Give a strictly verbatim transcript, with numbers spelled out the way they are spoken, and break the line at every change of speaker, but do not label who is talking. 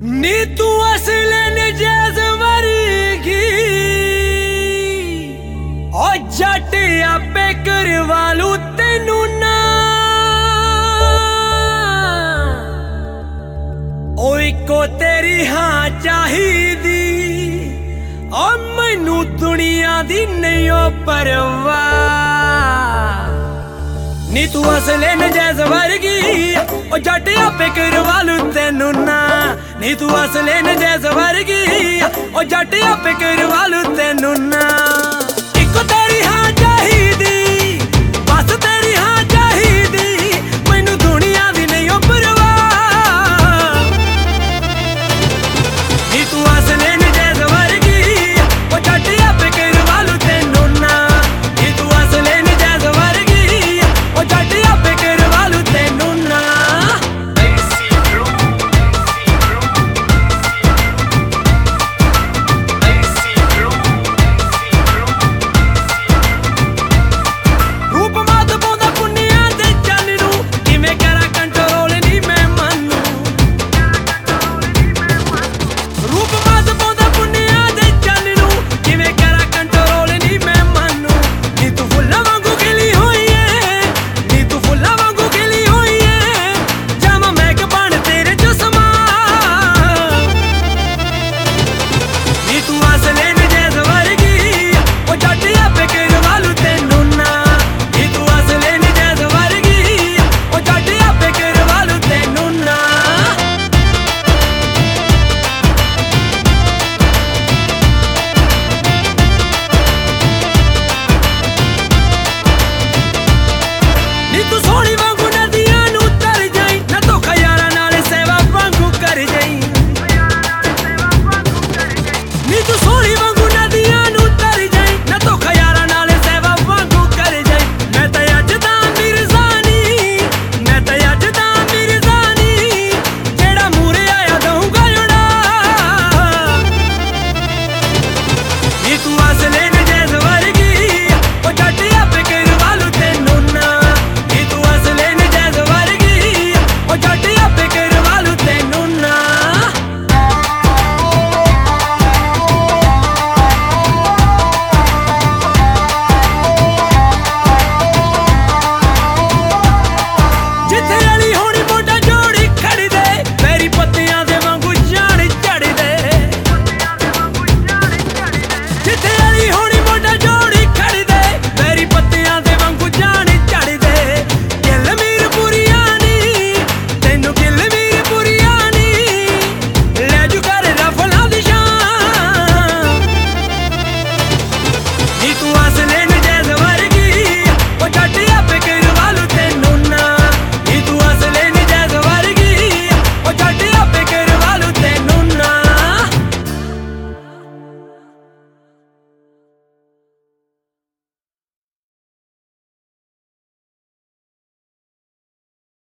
नी तू असले नजायज वर्गी ओ जट आपे करवालू तेनू ना ओ इको तेरी हाँ चाहिदी ओ मैनू दुनिया दी नहीं ओ परवाह नी तू असले नजायज वर्गी ओ जट आपे करवालू तेनू ना नी तू असले नजायज वर्गी ओ जट आपे करवालू तेनू ना इको तेरी हाँ